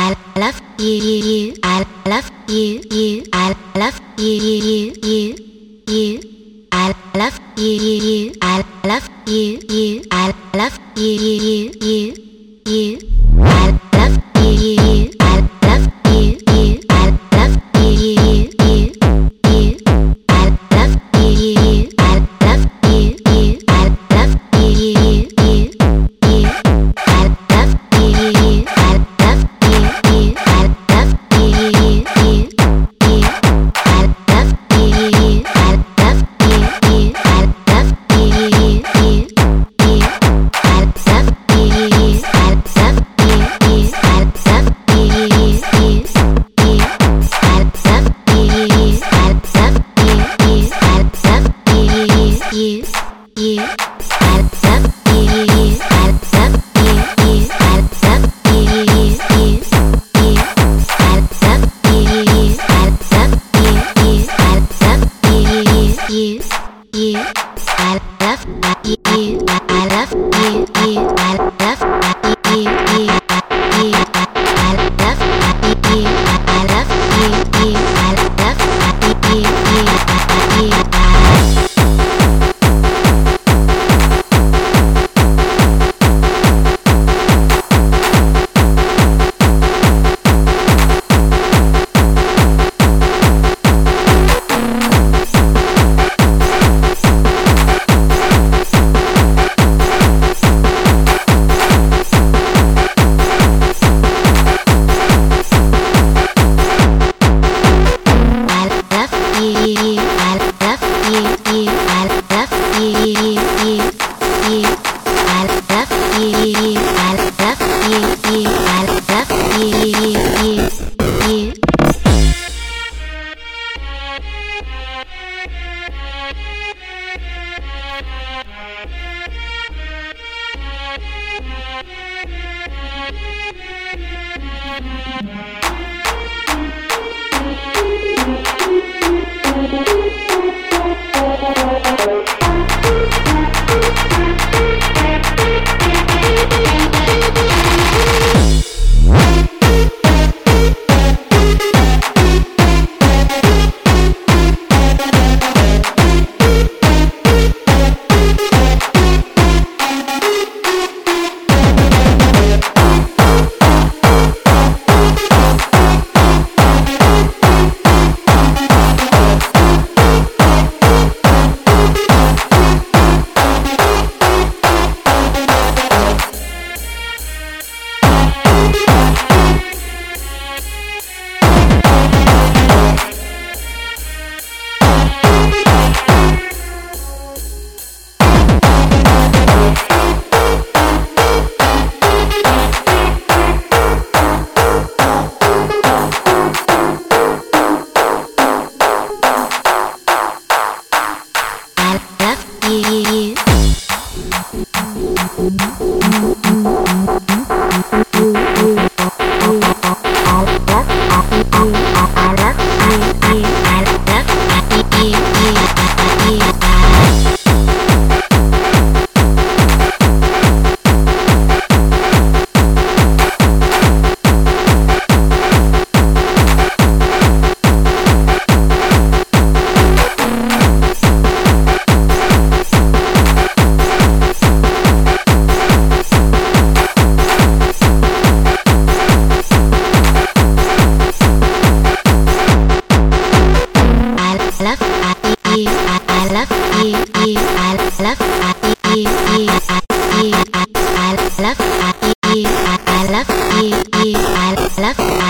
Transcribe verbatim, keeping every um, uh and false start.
I love you, you, I love you, you, I love you, you, you, you. I love you, you, I love you, you, I love you, you, you, you. I love you, you, I love you, you, I love you, you, you, you. I love you, you, I love you, you, I love you, you, you, you. I love you, you, I love you, you, I love you, you, you, you. I love you, you, I love you, you, I love you, you, you, you. I love you, you, I love you, you, I love you, you, you, you. I love you, you, I love you, you, I love you, you, you, you. I love you, you, I love you, you, I love you, you, you, you. I love you, you, I love you, you, I love you, you, you, you. I love you, you, I love you, you, I love you, you, you, you. I love you, you, I love you, you, I love you, you, you, you. Love